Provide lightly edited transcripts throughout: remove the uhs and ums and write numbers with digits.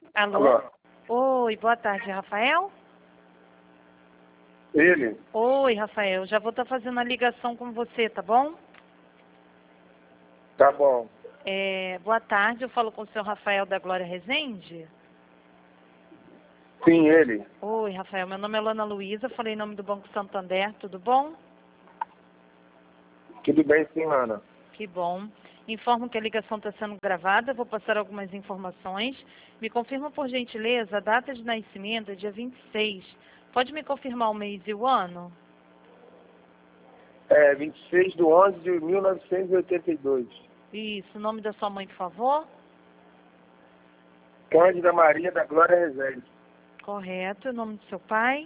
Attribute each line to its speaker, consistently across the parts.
Speaker 1: Alô?
Speaker 2: Alô?
Speaker 1: Oi, boa tarde, Rafael?
Speaker 2: Ele?
Speaker 1: Oi, Rafael, já vou estar fazendo a ligação com você, tá bom?
Speaker 2: Tá bom.
Speaker 1: Boa tarde, eu falo com o senhor Rafael da Glória Rezende.
Speaker 2: Sim, ele.
Speaker 1: Oi, Rafael, meu nome é Lana Luísa, falei em nome do Banco Santander, tudo bom?
Speaker 2: Tudo bem, sim, Ana.
Speaker 1: Que bom. Informo que a ligação está sendo gravada, vou passar algumas informações. Me confirma, por gentileza, a data de nascimento é dia 26. Pode me confirmar o mês e o ano?
Speaker 2: 26 de 11 de 1982.
Speaker 1: Isso, o nome da sua mãe, por favor?
Speaker 2: Cândida Maria da Glória Rezende.
Speaker 1: Correto. O nome do seu pai?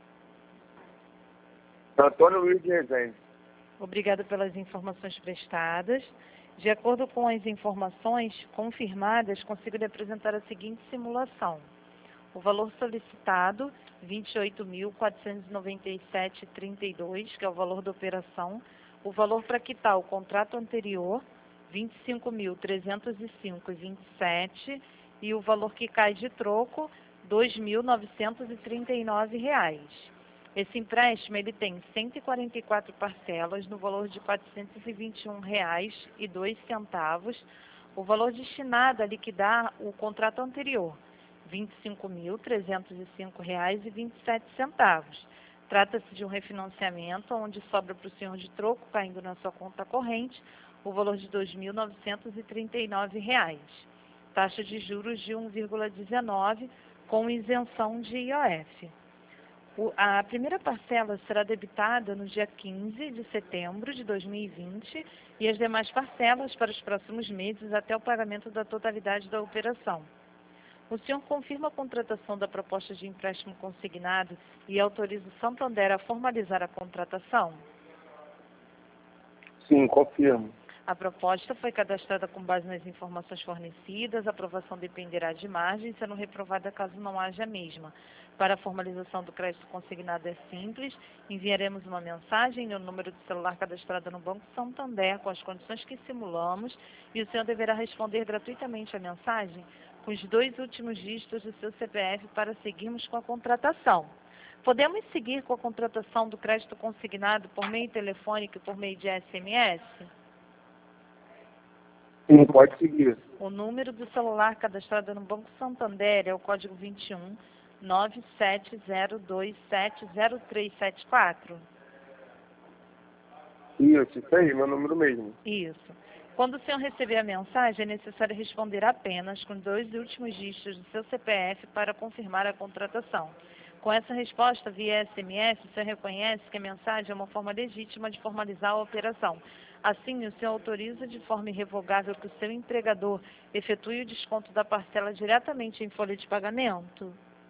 Speaker 2: Antônio Luiz de Rezende.
Speaker 1: Obrigada pelas informações prestadas. De acordo com as informações confirmadas, consigo lhe apresentar a seguinte simulação. O valor solicitado, R$ 28.497,32, que é o valor da operação. O valor para quitar o contrato anterior, R$ 25.305,27. E o valor que cai de troco, R$ 2.939. Esse empréstimo ele tem 144 parcelas no valor de R$ 421,02. O valor destinado a liquidar o contrato anterior, R$ 25.305,27. Trata-se de um refinanciamento onde sobra para o senhor de troco, caindo na sua conta corrente, o valor de R$ 2.939. Taxa de juros de 1,19 com isenção de IOF. A primeira parcela será debitada no dia 15 de setembro de 2020 e as demais parcelas para os próximos meses até o pagamento da totalidade da operação. O senhor confirma a contratação da proposta de empréstimo consignado e autoriza o Santander a formalizar a contratação?
Speaker 2: Sim, confirmo.
Speaker 1: A proposta foi cadastrada com base nas informações fornecidas. A aprovação dependerá de margem, sendo reprovada caso não haja a mesma. Para a formalização do crédito consignado é simples. Enviaremos uma mensagem no número de celular cadastrado no Banco Santander com as condições que simulamos e o senhor deverá responder gratuitamente a mensagem com os 2 últimos dígitos do seu CPF para seguirmos com a contratação. Podemos seguir com a contratação do crédito consignado por meio telefônico e por meio de SMS?
Speaker 2: Sim, pode seguir.
Speaker 1: O número do celular cadastrado no Banco Santander é o código 21 970270374.
Speaker 2: Isso aí, meu número mesmo.
Speaker 1: Isso. Quando o senhor receber a mensagem, é necessário responder apenas com 2 últimos dígitos do seu CPF para confirmar a contratação. Com essa resposta via SMS, o senhor reconhece que a mensagem é uma forma legítima de formalizar a operação. Assim, o senhor autoriza de forma irrevogável que o seu empregador efetue o desconto da parcela diretamente em folha de pagamento?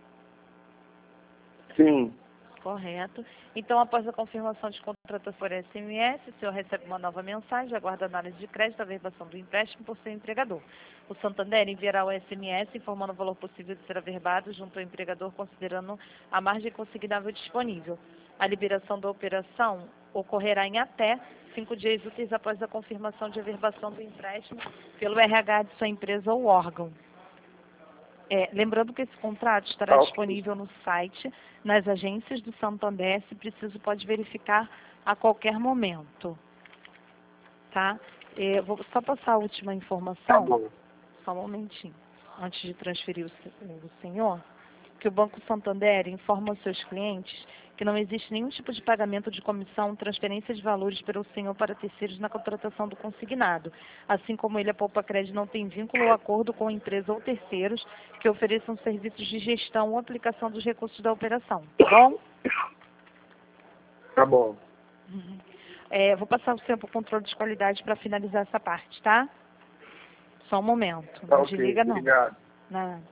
Speaker 2: Sim.
Speaker 1: Correto. Então, após a confirmação de contratação por SMS, o senhor recebe uma nova mensagem, aguarda a análise de crédito, a averbação do empréstimo por seu empregador. O Santander enviará o SMS informando o valor possível de ser averbado junto ao empregador, considerando a margem consignável disponível. A liberação da operação ocorrerá em até 5 dias úteis após a confirmação de averbação do empréstimo pelo RH de sua empresa ou órgão. Lembrando que esse contrato estará disponível no site, nas agências do Santander, se preciso pode verificar a qualquer momento. Tá? Vou só passar a última informação.
Speaker 2: Tá bom.
Speaker 1: Só um momentinho, antes de transferir o senhor, que o Banco Santander informa aos seus clientes que não existe nenhum tipo de pagamento de comissão, transferência de valores pelo senhor para terceiros na contratação do consignado. Assim como ele, a Poupa Crédito não tem vínculo ou acordo com empresa ou terceiros que ofereçam serviços de gestão ou aplicação dos recursos da operação. Tá bom?
Speaker 2: Tá bom.
Speaker 1: Vou passar o seu para o controle de qualidade para finalizar essa parte, tá? Só um momento.
Speaker 2: Tá
Speaker 1: Não
Speaker 2: ok,
Speaker 1: desliga, não.
Speaker 2: obrigado.
Speaker 1: Nada.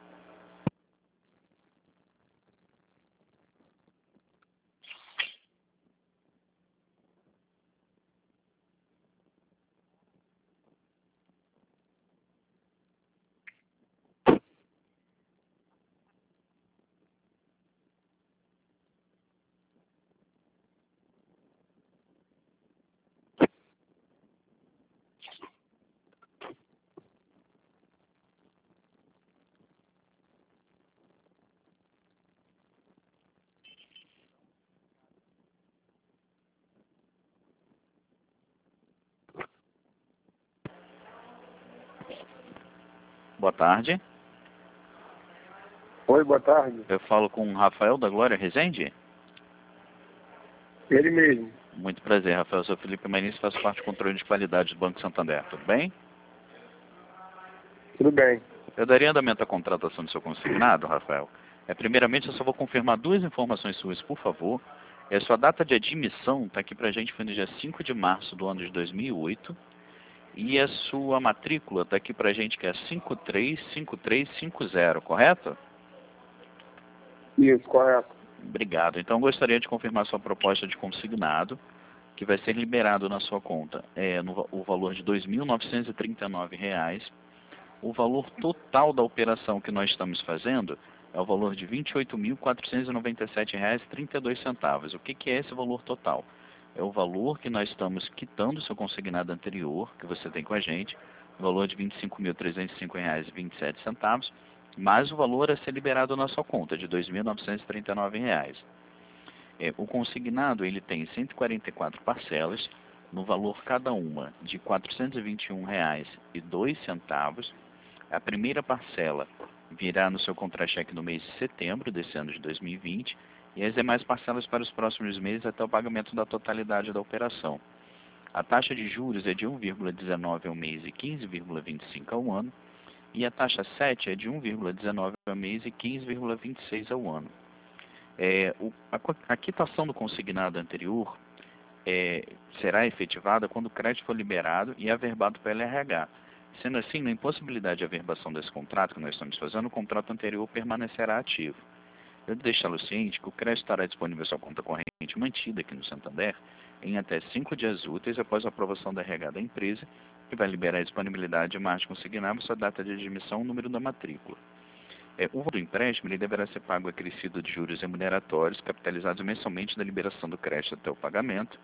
Speaker 3: Boa tarde.
Speaker 2: Oi, boa tarde.
Speaker 3: Eu falo com o Rafael da Glória Rezende?
Speaker 2: Ele mesmo.
Speaker 3: Muito prazer, Rafael. Eu sou Felipe Manis, faço parte do controle de qualidade do Banco Santander. Tudo bem?
Speaker 2: Tudo bem.
Speaker 3: Eu daria andamento à contratação do seu consignado, Rafael. Primeiramente, eu só vou confirmar duas informações suas, por favor. A sua data de admissão está aqui para a gente, foi no dia 5 de março do ano de 2008. E a sua matrícula está aqui para a gente, que é 535350, correto?
Speaker 2: Isso, correto.
Speaker 3: Obrigado. Então, eu gostaria de confirmar sua proposta de consignado, que vai ser liberado na sua conta o valor de R$ 2.939. O valor total da operação que nós estamos fazendo é o valor de R$ 28.497,32. O que é esse valor total? É o valor que nós estamos quitando o seu consignado anterior, que você tem com a gente, o valor de R$ 25.305,27, mais o valor a ser liberado na sua conta, de R$ 2.939. O consignado ele tem 144 parcelas, no valor cada uma de R$ 421,02. A primeira parcela virá no seu contra-cheque no mês de setembro desse ano de 2020 e as demais parcelas para os próximos meses até o pagamento da totalidade da operação. A taxa de juros é de 1,19 ao mês e 15,25 ao ano e a taxa 7 é de 1,19 ao mês e 15,26 ao ano. A quitação do consignado anterior será efetivada quando o crédito for liberado e averbado pelo RH. Sendo assim, na impossibilidade de averbação desse contrato que nós estamos fazendo, o contrato anterior permanecerá ativo. Eu deixá-lo ciente que o crédito estará disponível em sua conta corrente mantida aqui no Santander em até 5 dias úteis após a aprovação da RH da empresa, que vai liberar a disponibilidade de margem consignável, sua data de admissão e o número da matrícula. O valor do empréstimo ele deverá ser pago acrescido de juros remuneratórios capitalizados mensalmente na liberação do crédito até o pagamento.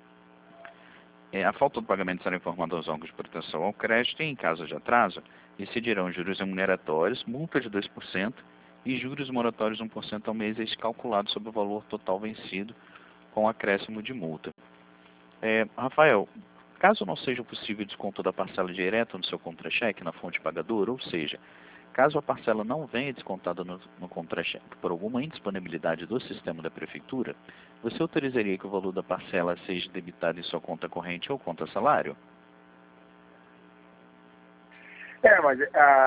Speaker 3: A falta do pagamento será informada aos órgãos de proteção ao crédito e, em caso de atraso, incidirão juros remuneratórios, multa de 2% e juros moratórios 1% ao mês, calculado sobre o valor total vencido com acréscimo de multa. Rafael, caso não seja possível o desconto da parcela direta no seu contra-cheque na fonte pagadora, ou seja, caso a parcela não venha descontada no contra-cheque por alguma indisponibilidade do sistema da prefeitura, você autorizaria que o valor da parcela seja debitado em sua conta corrente ou conta salário?
Speaker 2: Mas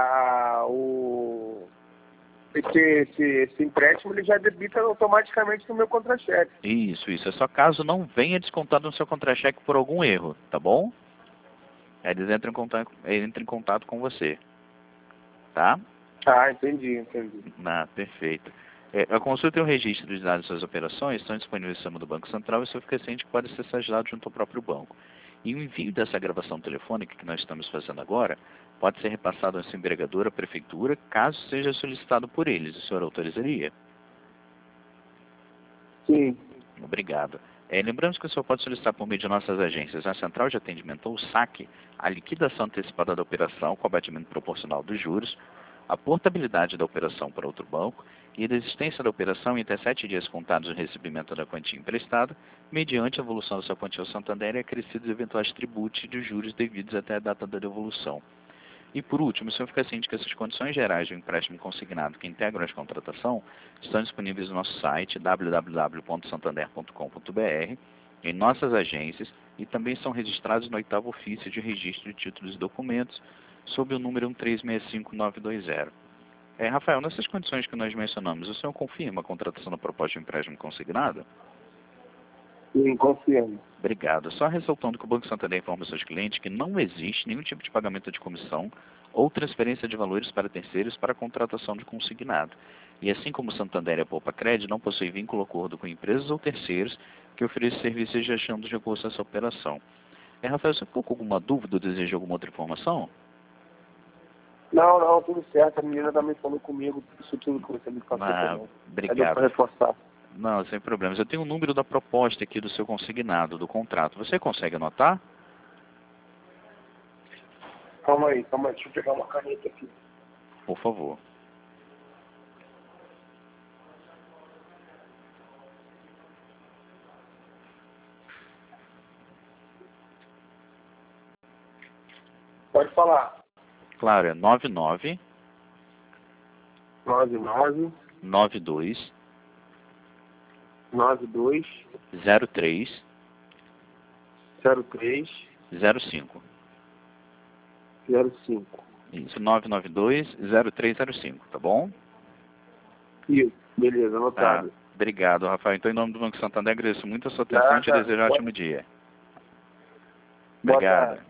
Speaker 2: esse empréstimo ele já debita automaticamente no meu contra-cheque.
Speaker 3: Isso. É só caso não venha descontado no seu contra-cheque por algum erro, tá bom? Eles entram em contato com você. Tá?
Speaker 2: Entendi.
Speaker 3: Perfeito. A consulta e o registro dos dados das suas operações estão disponíveis no sistema do Banco Central e seu fica ciente que pode ser acessado junto ao próprio banco. E o envio dessa gravação telefônica que nós estamos fazendo agora pode ser repassado ao seu empregador, à prefeitura, caso seja solicitado por eles. O senhor autorizaria?
Speaker 2: Sim.
Speaker 3: Obrigado. Lembramos que o senhor pode solicitar por meio de nossas agências a central de atendimento ou saque, a liquidação antecipada da operação com abatimento proporcional dos juros, a portabilidade da operação para outro banco e a desistência da operação em até 7 dias contados no recebimento da quantia emprestada, mediante a evolução da sua quantia ao Santander e acrescidos eventuais tributos de juros devidos até a data da devolução. E por último, o senhor fica ciente que essas condições gerais do empréstimo consignado que integram a contratação estão disponíveis no nosso site www.santander.com.br, em nossas agências e também são registrados no 8º ofício de registro de títulos e documentos sob o número 1365920. Rafael, nessas condições que nós mencionamos, o senhor confirma a contratação da proposta de empréstimo consignado?
Speaker 2: Sim, confirmo.
Speaker 3: Obrigado. Só ressaltando que o Banco Santander informa aos seus clientes que não existe nenhum tipo de pagamento de comissão ou transferência de valores para terceiros para a contratação de consignado. E assim como o Santander e a Poupa Cred não possui vínculo ou acordo com empresas ou terceiros que ofereçam serviços de gestão dos recursos dessa operação. Rafael, você ficou com alguma dúvida ou deseja alguma outra informação?
Speaker 2: Não, tudo certo. A menina também falou comigo isso tudo que você me passou também.
Speaker 3: Obrigado.
Speaker 2: Para reforçar.
Speaker 3: Não, sem problemas. Eu tenho o número da proposta aqui do seu consignado, do contrato. Você consegue anotar?
Speaker 2: Calma aí. Deixa eu pegar uma caneta aqui.
Speaker 3: Por favor.
Speaker 2: Pode falar.
Speaker 3: Claro, é 99
Speaker 2: 99
Speaker 3: 92
Speaker 2: 92
Speaker 3: 03
Speaker 2: 03
Speaker 3: 05.
Speaker 2: 05.
Speaker 3: Isso, 992 0305, tá bom?
Speaker 2: Isso, beleza,
Speaker 3: Tá.
Speaker 2: anotado.
Speaker 3: Obrigado, Rafael. Então, em nome do Banco Santander, agradeço muito a sua atenção e te
Speaker 2: Tá.
Speaker 3: desejo um ótimo dia.
Speaker 2: Boa
Speaker 3: Obrigado.
Speaker 2: tarde.